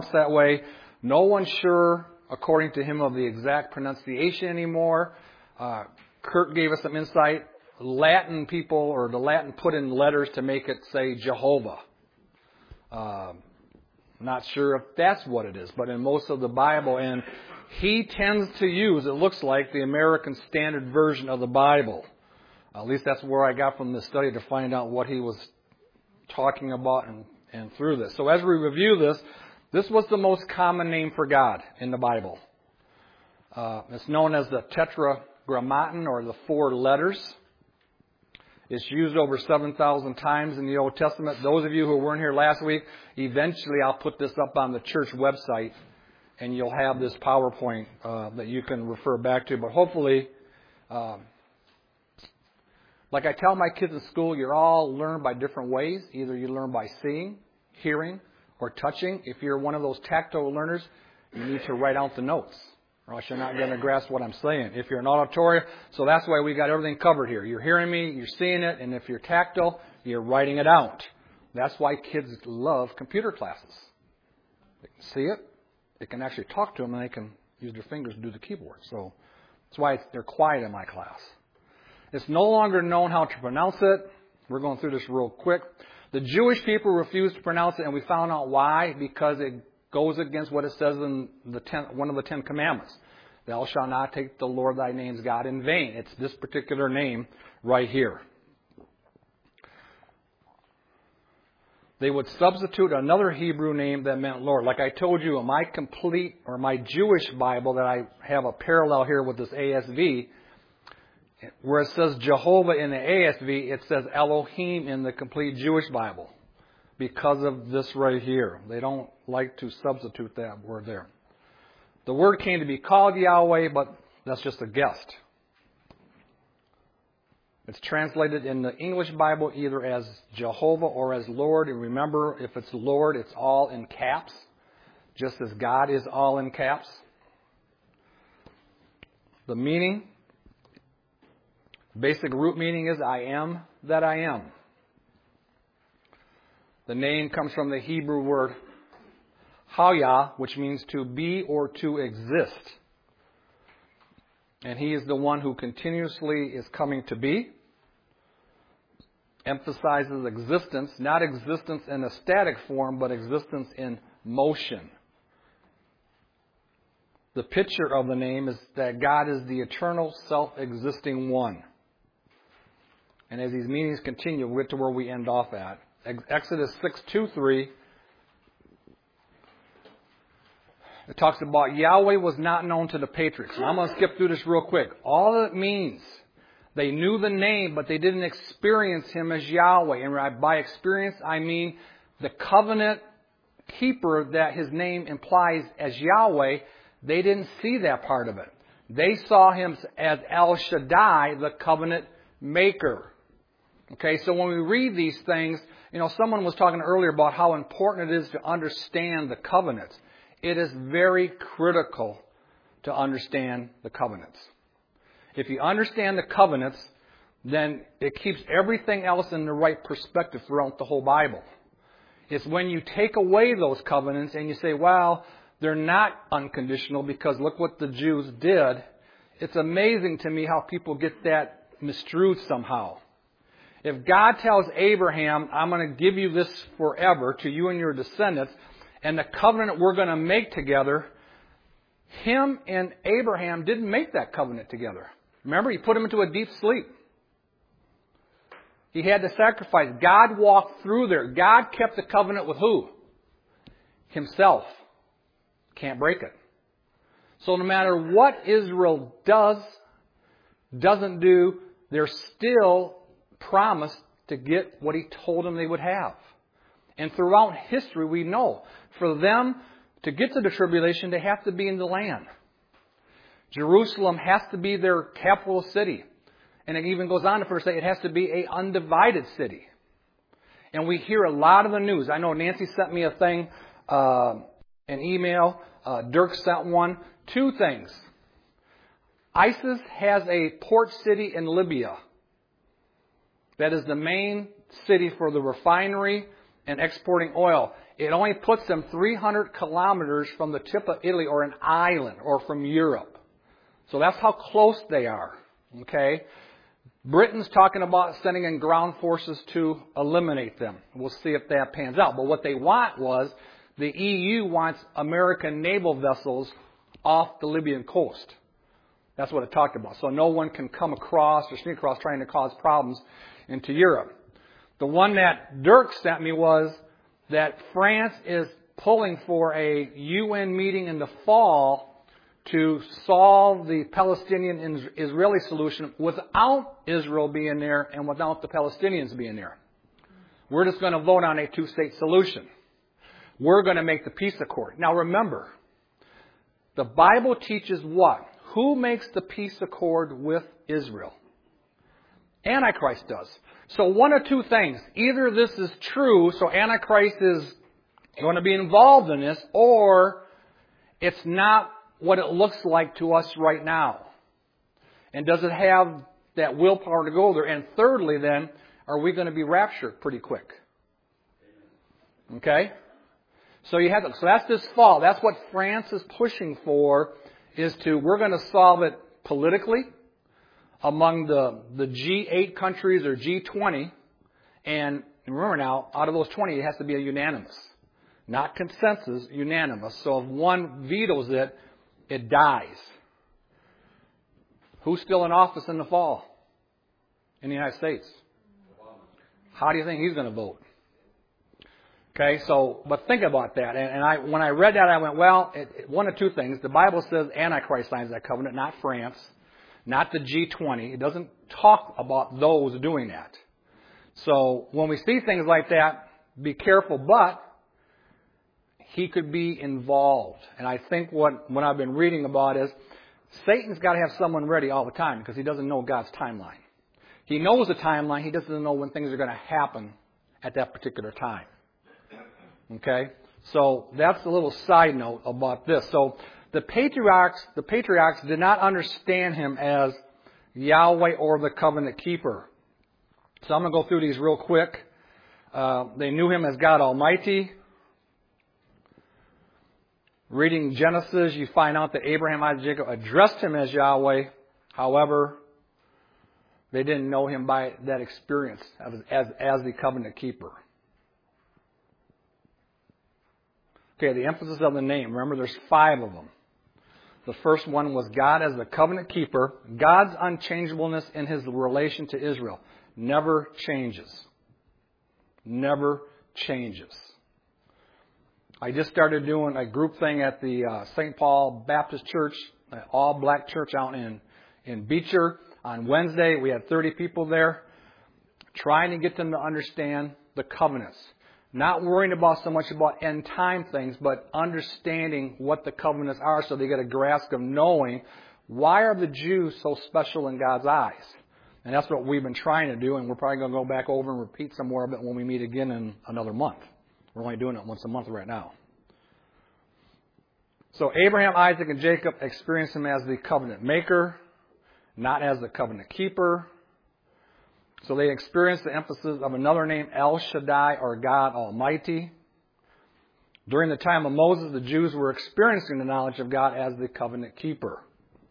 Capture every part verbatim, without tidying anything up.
that way. No one's sure, according to him, of the exact pronunciation anymore. Uh, Kurt gave us some insight. Latin people, or the Latin put in letters to make it say Jehovah. Uh, not sure if that's what it is, but in most of the Bible, and he tends to use, it looks like, the American Standard Version of the Bible. At least that's where I got from this study to find out what he was talking about and, and through this. So as we review this, this was the most common name for God in the Bible. Uh, it's known as the Tetragrammaton, or the four letters. It's used over seven thousand times in the Old Testament. Those of you who weren't here last week, eventually I'll put this up on the church website, and you'll have this PowerPoint uh, that you can refer back to. But hopefully, um, like I tell my kids in school, you're all learned by different ways. Either you learn by seeing, hearing, or touching. If you're one of those tactile learners, you need to write out the notes, or else you're not going to grasp what I'm saying. If you're an auditory, so that's why we got everything covered here. You're hearing me, you're seeing it, and if you're tactile, you're writing it out. That's why kids love computer classes. They can see it, they can actually talk to them, and they can use their fingers to do the keyboard. So that's why they're quiet in my class. It's no longer known how to pronounce it. We're going through this real quick. The Jewish people refused to pronounce it, and we found out why. Because it goes against what it says in the ten, one of the Ten Commandments. Thou shalt not take the Lord thy name's God in vain. It's this particular name right here. They would substitute another Hebrew name that meant Lord. Like I told you, in my complete, or my Jewish Bible, that I have a parallel here with this A S V, where it says Jehovah in the A S V, it says Elohim in the complete Jewish Bible. Because of this right here. They don't like to substitute that word there. The word came to be called Yahweh, but that's just a guess. It's translated in the English Bible either as Jehovah or as Lord. And remember, if it's Lord, it's all in caps, just as God is all in caps. The meaning, basic root meaning is I am that I am. The name comes from the Hebrew word Haya, which means to be or to exist. And he is the one who continuously is coming to be. Emphasizes existence, not existence in a static form, but existence in motion. The picture of the name is that God is the eternal, self-existing one. And as these meanings continue, we'll get to where we end off at. Exodus six, two, three. It talks about Yahweh was not known to the patriarchs. And I'm going to skip through this real quick. All it means, they knew the name, but they didn't experience him as Yahweh. And by experience, I mean the covenant keeper that his name implies as Yahweh. They didn't see that part of it. They saw him as El Shaddai, the covenant maker. Okay, so when we read these things, you know, someone was talking earlier about how important it is to understand the covenants. It is very critical to understand the covenants. If you understand the covenants, then it keeps everything else in the right perspective throughout the whole Bible. It's when you take away those covenants and you say, well, they're not unconditional because look what the Jews did. It's amazing to me how people get that misconstrued somehow. If God tells Abraham, I'm going to give you this forever to you and your descendants, and the covenant we're going to make together, him and Abraham didn't make that covenant together. Remember, he put him into a deep sleep. He had to sacrifice. God walked through there. God kept the covenant with who? Himself. Can't break it. So no matter what Israel does, doesn't do, they're still promised to get what he told them they would have. And throughout history, we know for them to get to the tribulation, they have to be in the land. Jerusalem has to be their capital city. And it even goes on to first say it has to be an undivided city. And we hear a lot of the news. I know Nancy sent me a thing, uh, an email. Uh, Dirk sent one. Two things. ISIS has a port city in Libya. That is the main city for the refinery and exporting oil. It only puts them three hundred kilometers from the tip of Italy or an island or from Europe. So that's how close they are. Okay? Britain's talking about sending in ground forces to eliminate them. We'll see if that pans out. But what they want was, the E U wants American naval vessels off the Libyan coast. That's what it talked about. So no one can come across or sneak across trying to cause problems into Europe. The one that Dirk sent me was that France is pulling for a U N meeting in the fall to solve the Palestinian-Israeli solution without Israel being there and without the Palestinians being there. We're just going to vote on a two-state solution. We're going to make the peace accord. Now remember, the Bible teaches what? Who makes the peace accord with Israel? Antichrist does. So one of two things. Either this is true, so Antichrist is going to be involved in this, or it's not what it looks like to us right now. And does it have that willpower to go there? And thirdly then, are we going to be raptured pretty quick? Okay? So you have to, so that's this fall. That's what France is pushing for, is to, we're going to solve it politically among the, the G eight countries or G twenty. And remember now, out of those twenty, it has to be a unanimous. Not consensus, unanimous. So if one vetoes it, it dies. Who's still in office in the fall in the United States? How do you think he's going to vote? Okay, so, but think about that. And, and I, when I read that, I went, well, it, it, one of two things. The Bible says Antichrist signs that covenant, not France, not the G twenty. It doesn't talk about those doing that. So when we see things like that, be careful, but he could be involved. And I think what, what I've been reading about is Satan's got to have someone ready all the time because he doesn't know God's timeline. He knows the timeline. He doesn't know when things are going to happen at that particular time. Okay? So that's a little side note about this. So the patriarchs, the patriarchs did not understand him as Yahweh or the covenant keeper. So I'm going to go through these real quick. Uh, they knew him as God Almighty. Reading Genesis, you find out that Abraham, Isaac, Jacob addressed him as Yahweh. However, they didn't know him by that experience as, as, as the covenant keeper. Okay, the emphasis of the name. Remember, there's five of them. The first one was God as the covenant keeper. God's unchangeableness in his relation to Israel never changes. Never changes. I just started doing a group thing at the uh, Saint Paul Baptist Church, an all-black church out in, in Beecher. On Wednesday, we had thirty people there, trying to get them to understand the covenants. Not worrying about so much about end-time things, but understanding what the covenants are so they get a grasp of knowing why are the Jews so special in God's eyes. And that's what we've been trying to do, and we're probably going to go back over and repeat some more of it when we meet again in another month. We're only doing it once a month right now. So Abraham, Isaac, and Jacob experienced him as the covenant maker, not as the covenant keeper. So they experienced the emphasis of another name, El Shaddai, or God Almighty. During the time of Moses, the Jews were experiencing the knowledge of God as the covenant keeper.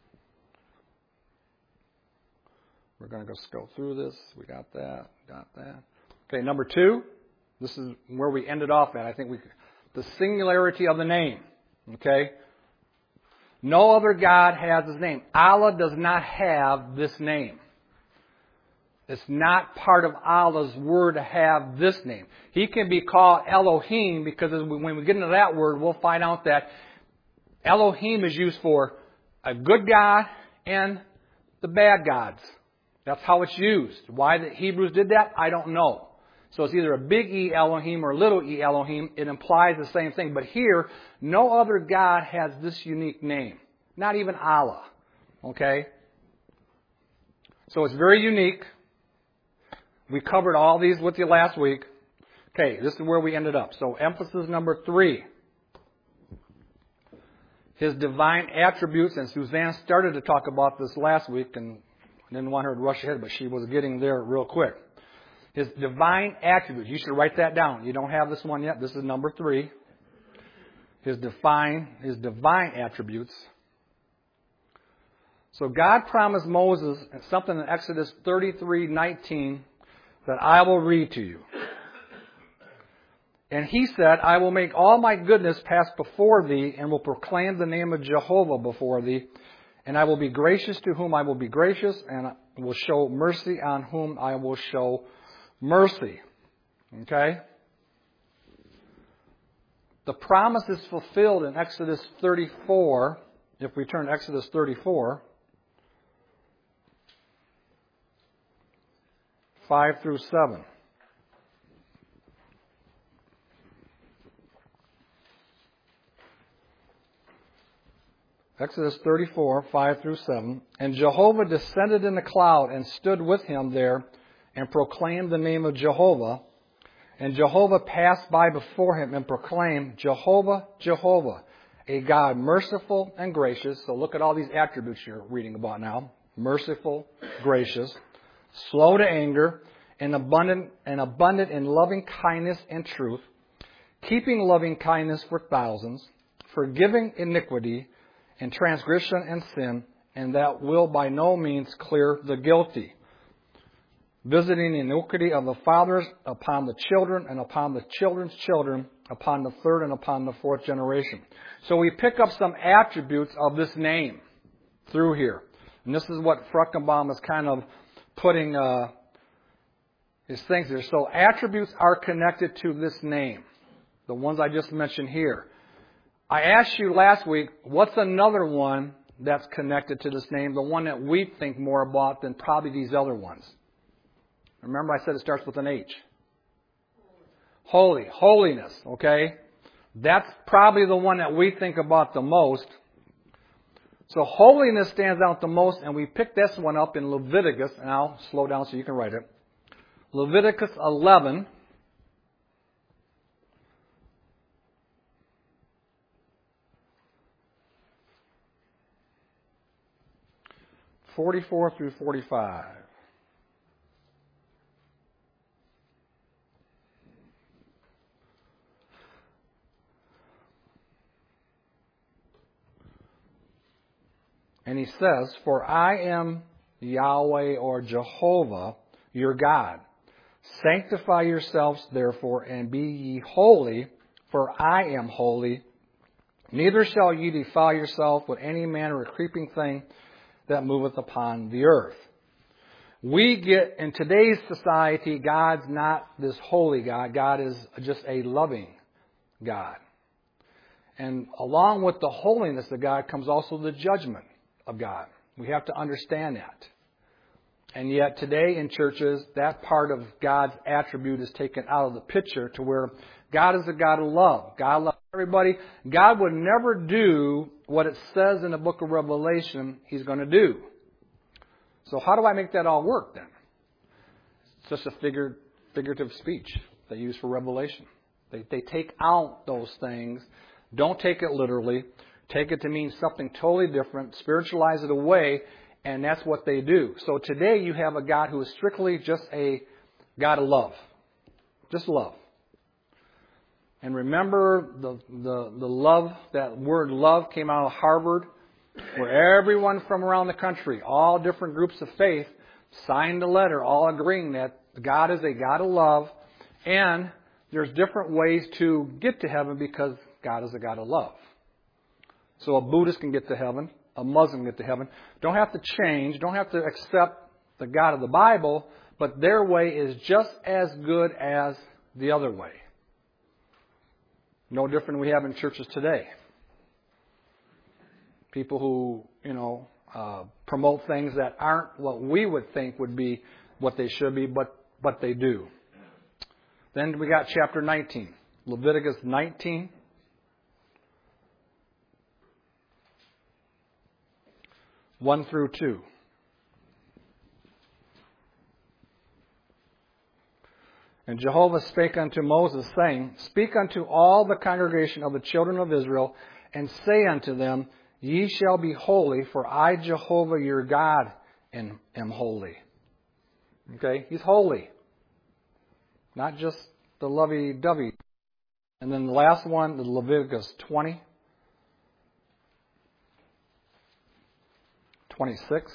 We're going to just go through this. We got that. Got that. Okay, number two. This is where we ended off at. I think we, the singularity of the name. Okay? No other God has his name. Allah does not have this name. It's not part of Allah's word to have this name. He can be called Elohim because when we get into that word, we'll find out that Elohim is used for a good God and the bad gods. That's how it's used. Why the Hebrews did that, I don't know. So it's either a big E Elohim or little e Elohim. It implies the same thing. But here, no other God has this unique name. Not even Allah. Okay? So it's very unique. We covered all these with you last week. Okay, this is where we ended up. So emphasis number three. His divine attributes. And Suzanne started to talk about this last week and I didn't want her to rush ahead, but she was getting there real quick. His divine attributes. You should write that down. You don't have this one yet. This is number three. His divine, his divine attributes. So God promised Moses something in Exodus thirty-three nineteen that I will read to you. And he said, I will make all my goodness pass before thee, and will proclaim the name of Jehovah before thee. And I will be gracious to whom I will be gracious, and I will show mercy on whom I will show mercy. Okay? The promise is fulfilled in Exodus thirty-four. If we turn to Exodus thirty-four, five through seven. Exodus thirty-four, five through seven. And Jehovah descended in the cloud and stood with him there and proclaimed the name of Jehovah. And Jehovah passed by before him and proclaimed, Jehovah, Jehovah, a God merciful and gracious. So look at all these attributes you're reading about now. Merciful, gracious, slow to anger, and abundant, and abundant in loving kindness and truth, keeping loving kindness for thousands, forgiving iniquity and transgression and sin, and that will by no means clear the guilty, visiting the iniquity of the fathers upon the children and upon the children's children, upon the third and upon the fourth generation. So we pick up some attributes of this name through here. And this is what Fruchtenbaum is kind of putting uh, his things there. So attributes are connected to this name, the ones I just mentioned here. I asked you last week, what's another one that's connected to this name, the one that we think more about than probably these other ones? Remember I said it starts with an H. Holy. Holiness, okay? That's probably the one that we think about the most. So holiness stands out the most, and we picked this one up in Leviticus, and I'll slow down so you can write it. Leviticus eleven. forty-four through forty-five. And he says, for I am Yahweh or Jehovah, your God. Sanctify yourselves, therefore, and be ye holy, for I am holy. Neither shall ye defile yourself with any manner of creeping thing that moveth upon the earth. We get, in today's society, God's not this holy God. God is just a loving God. And along with the holiness of God comes also the judgment of God. We have to understand that. And yet today in churches, that part of God's attribute is taken out of the picture to where God is a God of love. God loves everybody. God would never do what it says in the book of Revelation He's going to do. So how do I make that all work then? It's just a figure, figurative speech they use for Revelation. They, they take out those things. Don't take it literally. Take it to mean something totally different. Spiritualize it away. And that's what they do. So today you have a God who is strictly just a God of love. Just love. And remember the, the, the love, that word love came out of Harvard, where everyone from around the country, all different groups of faith, signed a letter all agreeing that God is a God of love, and there's different ways to get to heaven because God is a God of love. So a Buddhist can get to heaven, a Muslim can get to heaven. Don't have to change, don't have to accept the God of the Bible, but their way is just as good as the other way. No different than we have in churches today. People who, you know, uh, promote things that aren't what we would think would be what they should be, but, but they do. Then we got chapter nineteen. Leviticus nineteen. one through two. And Jehovah spake unto Moses, saying, Speak unto all the congregation of the children of Israel, and say unto them, Ye shall be holy, for I, Jehovah your God, am, am holy. Okay? He's holy. not just the lovey-dovey. And then the last one, the Leviticus twenty, twenty-six.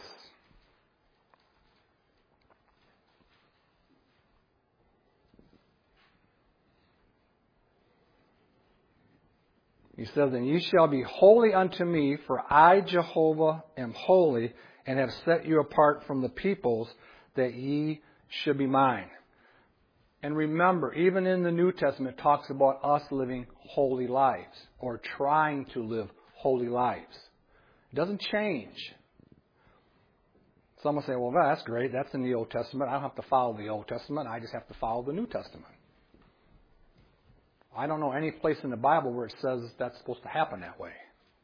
He says, "And ye shall be holy unto me, for I, Jehovah, am holy, and have set you apart from the peoples, that ye should be mine." And remember, even in the New Testament, it talks about us living holy lives, or trying to live holy lives. It doesn't change. Some will say, well, that's great. That's in the Old Testament. I don't have to follow the Old Testament. I just have to follow the New Testament. I don't know any place in the Bible where it says that's supposed to happen that way.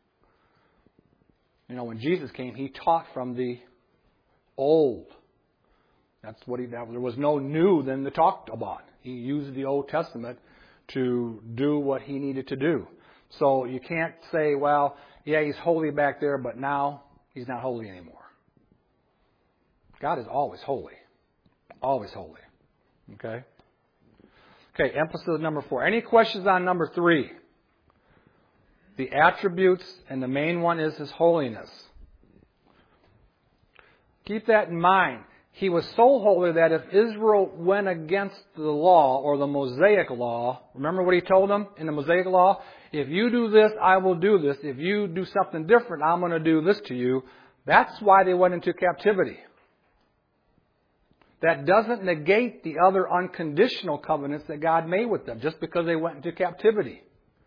You know, when Jesus came, He taught from the old. That's what He, that, there was no new than to talk about. He used the Old Testament to do what He needed to do. So you can't say, well, yeah, He's holy back there, but now He's not holy anymore. God is always holy. Always holy. Okay? Okay, emphasis number four. Any questions on number three? The attributes, and the main one is His holiness. Keep that in mind. He was so holy that if Israel went against the law, or the Mosaic law, remember what He told them in the Mosaic law? If you do this, I will do this. If you do something different, I'm going to do this to you. That's why they went into captivity. That doesn't negate the other unconditional covenants that God made with them, just because they went into captivity.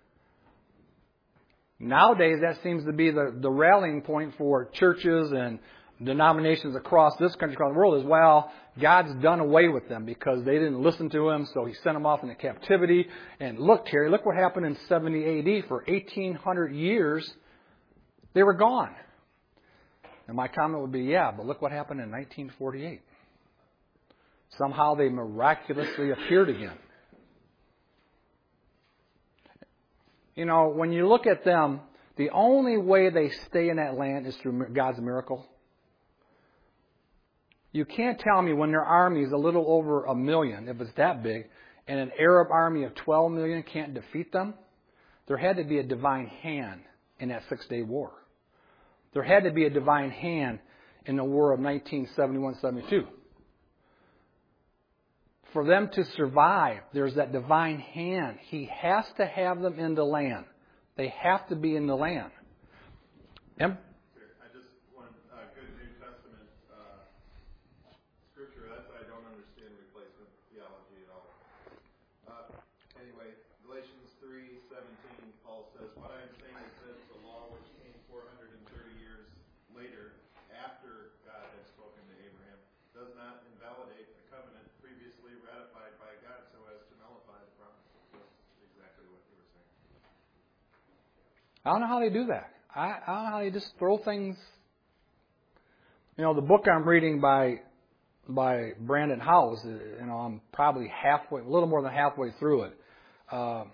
Nowadays, that seems to be the, the rallying point for churches and denominations across this country, across the world, is, well, God's done away with them because they didn't listen to Him, so He sent them off into captivity. And look, Terry, look what happened in seventy A D. For eighteen hundred years, they were gone. And my comment would be, yeah, but look what happened in nineteen forty-eight. Somehow they miraculously appeared again. You know, when you look at them, the only way they stay in that land is through God's miracle. You can't tell me when their army is a little over a million, if it's that big, and an Arab army of twelve million can't defeat them. There had to be a divine hand in that six-day war. There had to be a divine hand in the war of nineteen seventy-one seventy-two. For them to survive, there's that divine hand. He has to have them in the land. They have to be in the land. Em- I just want a good New Testament uh, scripture. That's I don't understand replacement theology at all. Uh, anyway, Galatians three seventeen, Paul says, "What I am saying is this: the law which came four hundred thirty years later, after God had spoken to Abraham, does not invalidate the covenant previously ratified by God so as to nullify the promise." That's exactly what you were saying. I don't know how they do that. I, I don't know how they just throw things. You know, the book I'm reading by by Brandon Howes, you know, I'm probably halfway, a little more than halfway through it. Uh,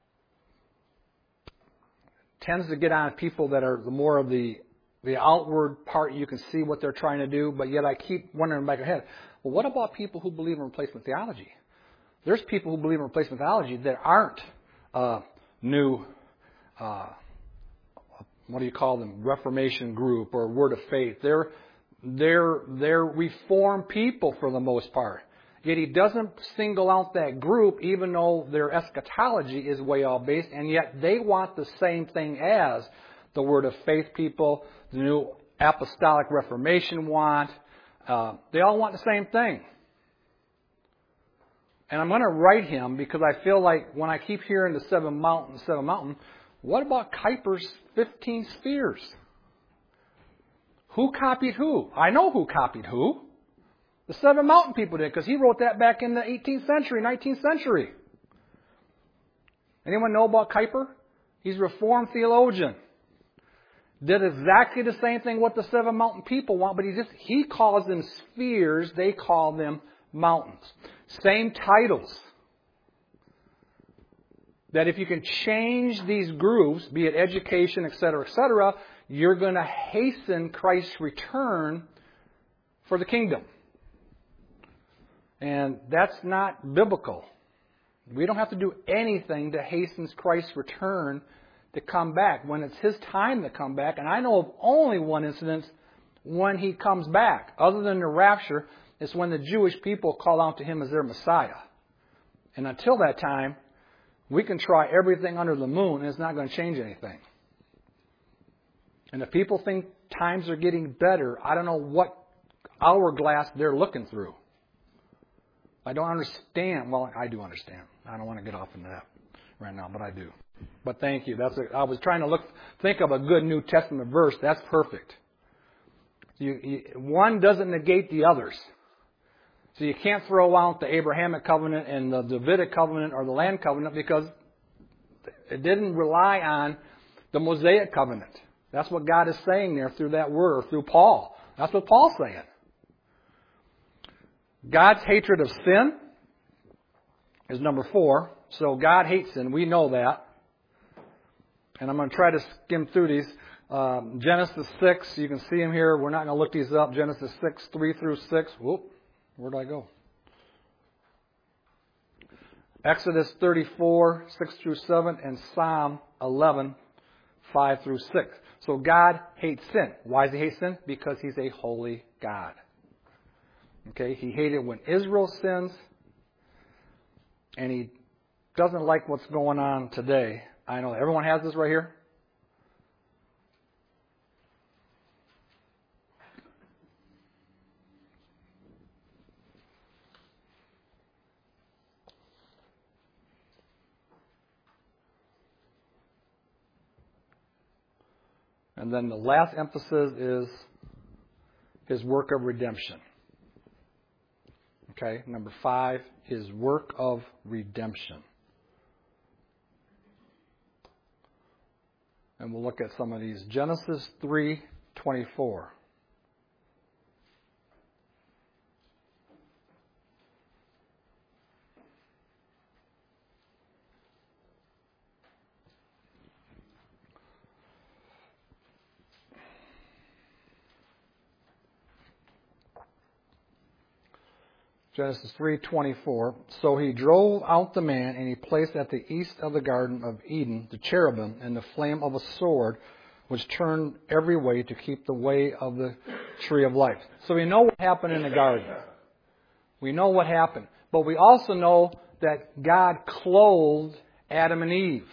tends to get on people that are the more of the the outward part. You can see what they're trying to do, but yet I keep wondering back ahead. Well, what about people who believe in replacement theology? There's people who believe in replacement theology that aren't uh, new. Uh, what do you call them? Reformation group or Word of Faith. They're they're they're Reformed people for the most part. Yet he doesn't single out that group, even though their eschatology is way off base, and yet they want the same thing as the Word of Faith people, the New Apostolic Reformation want. Uh, they all want the same thing. And I'm going to write him because I feel like when I keep hearing the seven mountain, seven mountain, what about Kuyper's fifteen spheres? Who copied who? I know who copied who. The Seven Mountain people did, because he wrote that back in the eighteenth century, nineteenth century. Anyone know about Kuyper? He's a Reformed theologian. Did exactly the same thing what the Seven Mountain people want, but he just he calls them spheres, they call them mountains. Same titles. That if you can change these groups, be it education, et cetera, et cetera, you're going to hasten Christ's return for the kingdom. And that's not biblical. We don't have to do anything to hasten Christ's return to come back when it's His time to come back. And I know of only one incident when He comes back. Other than the rapture, it's when the Jewish people call out to Him as their Messiah. And until that time, we can try everything under the moon and it's not going to change anything. And if people think times are getting better, I don't know what hourglass they're looking through. I don't understand. Well, I do understand. I don't want to get off into that right now, but I do. But thank you. That's a, I was trying to look, think of a good New Testament verse. That's perfect. You, you, one doesn't negate the others. So you can't throw out the Abrahamic covenant and the Davidic covenant or the land covenant because it didn't rely on the Mosaic covenant. That's what God is saying there through that word, or through Paul. That's what Paul's saying. God's hatred of sin is number four. So God hates sin. We know that. And I'm going to try to skim through these. Um, Genesis six, you can see them here. We're not going to look these up. Genesis six, three through six. Whoop, where did I go? Exodus thirty-four, six through seven, and Psalm eleven, five through six. So God hates sin. Why does He hate sin? Because He's a holy God. Okay, He hated when Israel sins, and He doesn't like what's going on today. I know everyone has this right here. And then the last emphasis is His work of redemption. Okay, number five, His work of redemption. And we'll look at some of these. Genesis three twenty-four. Genesis three twenty-four. So he drove out the man, and he placed at the east of the Garden of Eden the cherubim and the flame of a sword, which turned every way to keep the way of the tree of life. So we know what happened in the garden. We know what happened. But we also know that God clothed Adam and Eve.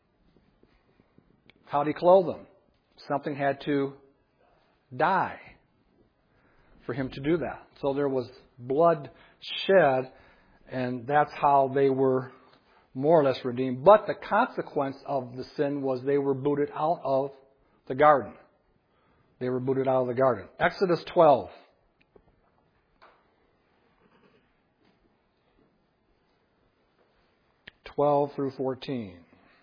How did He clothe them? Something had to die for Him to do that. So there was blood shed, and that's how they were more or less redeemed. But the consequence of the sin was they were booted out of the garden. They were booted out of the garden. Exodus twelve. twelve through fourteen.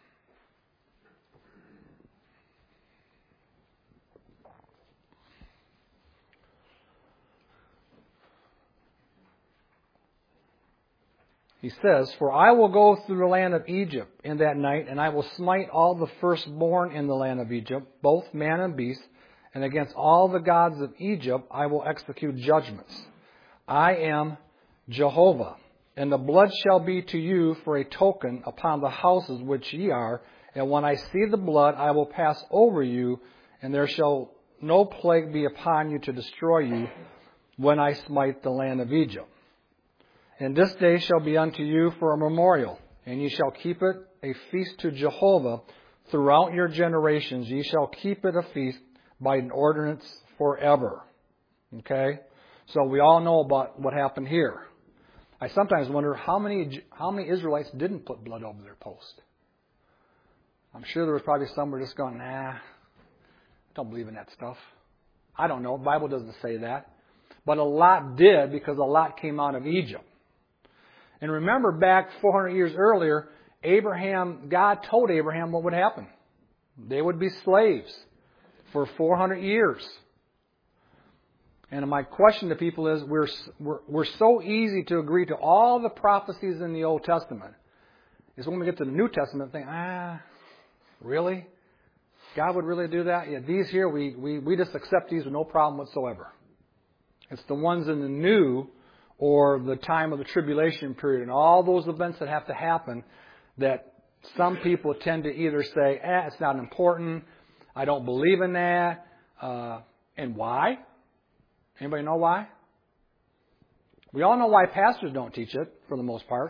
He says, For I will go through the land of Egypt in that night, and I will smite all the firstborn in the land of Egypt, both man and beast, and against all the gods of Egypt I will execute judgments. I am Jehovah, and the blood shall be to you for a token upon the houses which ye are, and when I see the blood I will pass over you, and there shall no plague be upon you to destroy you when I smite the land of Egypt. And this day shall be unto you for a memorial, and ye shall keep it a feast to Jehovah throughout your generations. Ye shall keep it a feast by an ordinance forever. Okay? So we all know about what happened here. I sometimes wonder how many how many Israelites didn't put blood over their post. I'm sure there was probably some who were just going, nah, don't believe in that stuff. I don't know. The Bible doesn't say that. But a lot did, because a lot came out of Egypt. And remember back four hundred years earlier, Abraham, God told Abraham what would happen. They would be slaves for four hundred years. And my question to people is, we're, we're, we're so easy to agree to all the prophecies in the Old Testament. Is when we get to the New Testament, think, ah, really? God would really do that? Yeah, these here, we, we, we just accept these with no problem whatsoever. It's the ones in the New or the time of the tribulation period and all those events that have to happen that some people tend to either say, eh, it's not important, I don't believe in that, uh, and why? Anybody know why? We all know why pastors don't teach it, for the most part.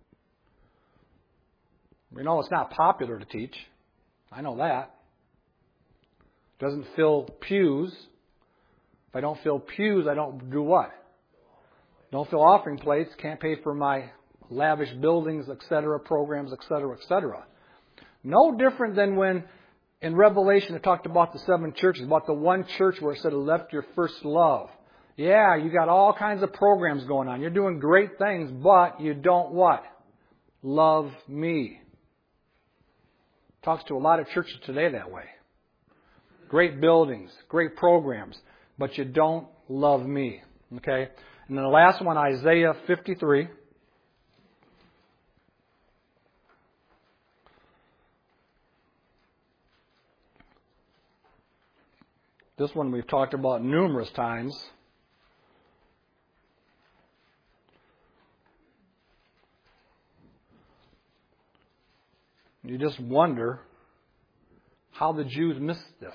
We know it's not popular to teach. I know that. Doesn't fill pews. If I don't fill pews, I don't do what? Don't fill offering plates, can't pay for my lavish buildings, et cetera, programs, et cetera, et cetera. No different than when in Revelation it talked about the seven churches, about the one church where it said, left your first love. Yeah, you got all kinds of programs going on. You're doing great things, but you don't what? Love me. Talks to a lot of churches today that way. Great buildings, great programs, but you don't love me. Okay? And then the last one, Isaiah fifty-three. This one we've talked about numerous times. You just wonder how the Jews missed this.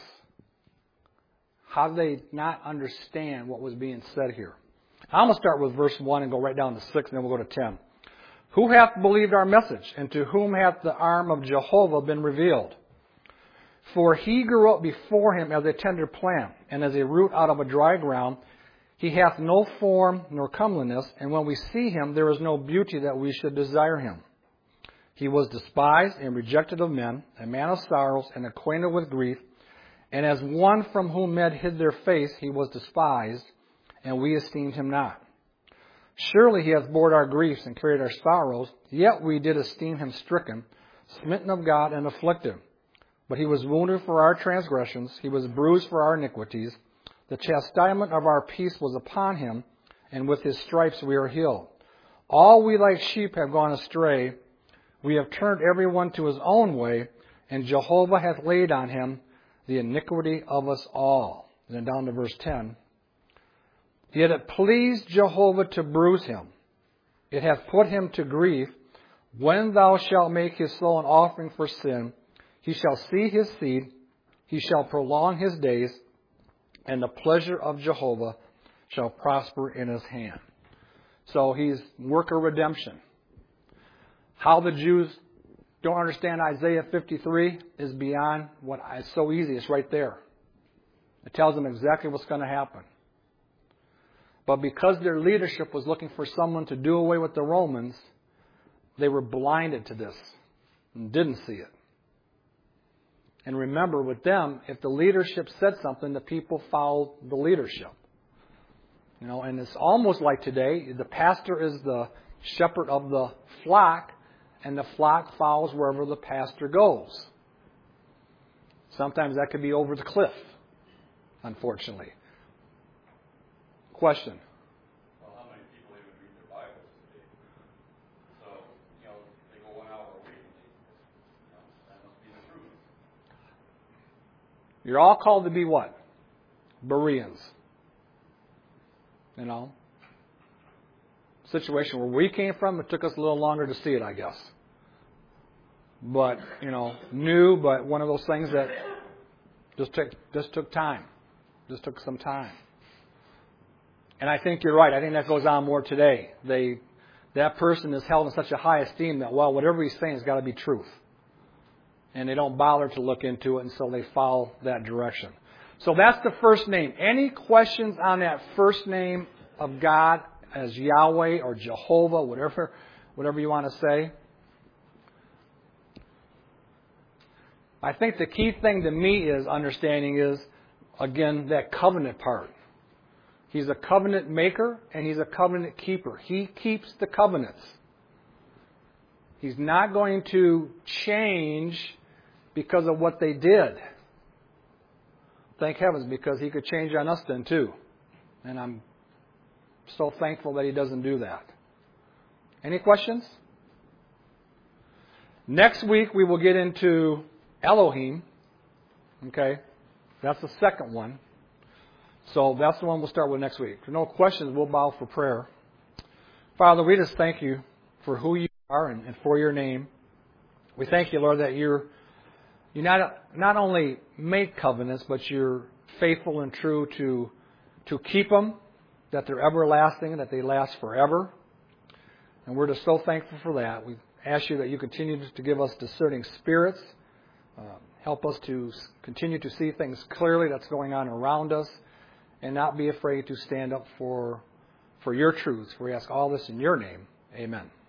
How did they not understand what was being said here? I'm going to start with verse one and go right down to six, and then we'll go to ten. Who hath believed our message, and to whom hath the arm of Jehovah been revealed? For he grew up before him as a tender plant, and as a root out of a dry ground. He hath no form nor comeliness, and when we see him, there is no beauty that we should desire him. He was despised and rejected of men, a man of sorrows and acquainted with grief. And as one from whom men hid their face, he was despised, and we esteemed him not. Surely he hath borne our griefs and carried our sorrows, yet we did esteem him stricken, smitten of God, and afflicted. But he was wounded for our transgressions, he was bruised for our iniquities. The chastisement of our peace was upon him, and with his stripes we are healed. All we like sheep have gone astray. We have turned every one to his own way, and Jehovah hath laid on him the iniquity of us all. And then down to verse ten. Yet it pleased Jehovah to bruise him. It hath put him to grief. When thou shalt make his soul an offering for sin, he shall see his seed, he shall prolong his days, and the pleasure of Jehovah shall prosper in his hand. So he's work of redemption. How the Jews don't understand Isaiah fifty-three is beyond what it's so easy. It's right there. It tells them exactly what's going to happen. But because their leadership was looking for someone to do away with the Romans, they were blinded to this and didn't see it. And remember, with them, if the leadership said something, the people followed the leadership. You know, and it's almost like today, the pastor is the shepherd of the flock, and the flock follows wherever the pastor goes. Sometimes that could be over the cliff, unfortunately. Question? Well, how many people even read their Bibles today? So, you know, they go one hour a week, and they, you know, that must be the truth. You're all called to be what? Bereans. You know? Situation where we came from, it took us a little longer to see it, I guess. But, you know, new, but one of those things that just took, just took time. Just took some time. And I think you're right. I think that goes on more today. They, that person is held in such a high esteem that, well, whatever he's saying has got to be truth. And they don't bother to look into it, and so they follow that direction. So that's the first name. Any questions on that first name of God as Yahweh or Jehovah, whatever, whatever you want to say? I think the key thing to me is understanding is, again, that covenant part. He's a covenant maker and he's a covenant keeper. He keeps the covenants. He's not going to change because of what they did. Thank heavens, because he could change on us then too. And I'm so thankful that he doesn't do that. Any questions? Next week we will get into Elohim. Okay? That's the second one. So that's the one we'll start with next week. If there are no questions, we'll bow for prayer. Father, we just thank you for who you are and, and for your name. We thank you, Lord, that you're you not not only make covenants, but you're faithful and true to to keep them, that they're everlasting, that they last forever. And we're just so thankful for that. We ask you that you continue to give us discerning spirits. Uh, help us to continue to see things clearly that's going on around us and not be afraid to stand up for, for your truths. We ask all this in your name. Amen.